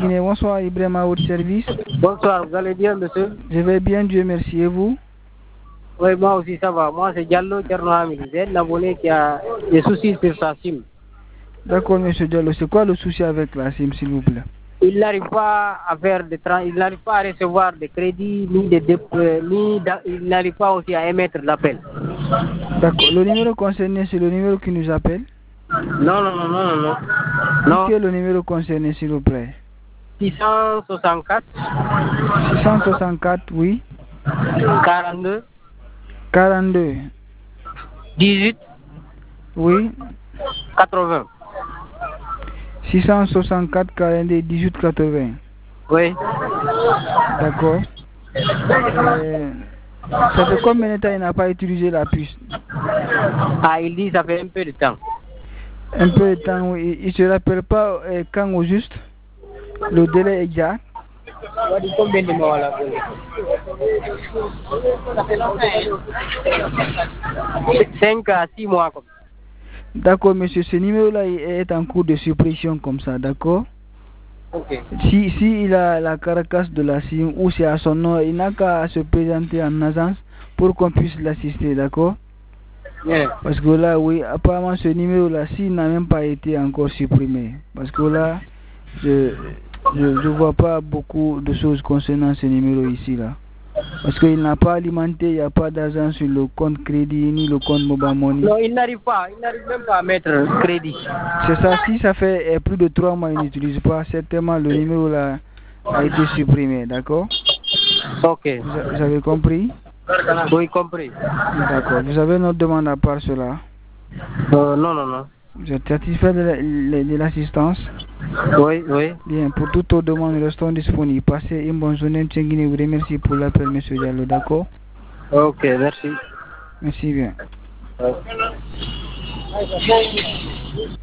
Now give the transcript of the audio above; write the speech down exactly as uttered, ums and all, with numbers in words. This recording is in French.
terminé. Bonsoir Ibrahim à votre service. Bonsoir, vous allez bien, monsieur? Je vais bien, Dieu merci. Et vous? Oui, moi aussi ça va. Moi c'est Diallo Tcherno Hamidou. J'ai un abonné qui a des soucis sur sa SIM. D'accord, monsieur Diallo. C'est quoi le souci avec la SIM, s'il vous plaît? Il n'arrive pas à faire de tra... il n'arrive pas à recevoir de crédit, ni de dép... ni da... il n'arrive pas aussi à émettre l'appel. D'accord. Le numéro concerné, c'est le numéro qui nous appelle? Non, non, non, non, non. non. Quel est le numéro concerné, s'il vous plaît? six cent soixante-quatre. six cent soixante-quatre, oui. quarante-deux. quarante-deux. dix-huit. Oui. quatre-vingts. six cent soixante-quatre, quarante-deux, dix-huit, quatre-vingts. Oui. D'accord. Euh, ça fait combien de temps il n'a pas utilisé la puce? Ah, il dit ça fait un peu de temps. Un peu de temps, oui. Il ne se rappelle pas euh, quand au juste? Le délai exact? Combien de mois là? cinq à six mois comme ça. D'accord, monsieur, ce numéro-là est en cours de suppression comme ça, d'accord? Ok. Si, si il a la carcasse de la SIM ou c'est à son nom, il n'a qu'à se présenter en agence pour qu'on puisse l'assister, d'accord? Yeah. Parce que là, oui, apparemment ce numéro-là, s'il n'a même pas été encore supprimé. Parce que là, je je ne vois pas beaucoup de choses concernant ce numéro ici, là. Parce qu'il n'a pas alimenté, il n'y a pas d'argent sur le compte crédit ni le compte mobile money. Non, il n'arrive pas, il n'arrive même pas à mettre crédit. C'est ça, si ça fait plus de trois mois, il n'utilise pas, certainement le numéro là a été supprimé, d'accord? Ok. Vous, a, vous avez compris? Oui, compris. D'accord. Vous avez une autre demande à part cela? Euh, non, non, non. Vous êtes satisfait de l'assistance? Oui, oui. Bien, pour toutes vos demandes, nous restons disponibles. Passez une bonne journée. Tchenguine vous remercie pour l'appel, monsieur Diallo, d'accord? Ok, merci. Merci bien. Ouais.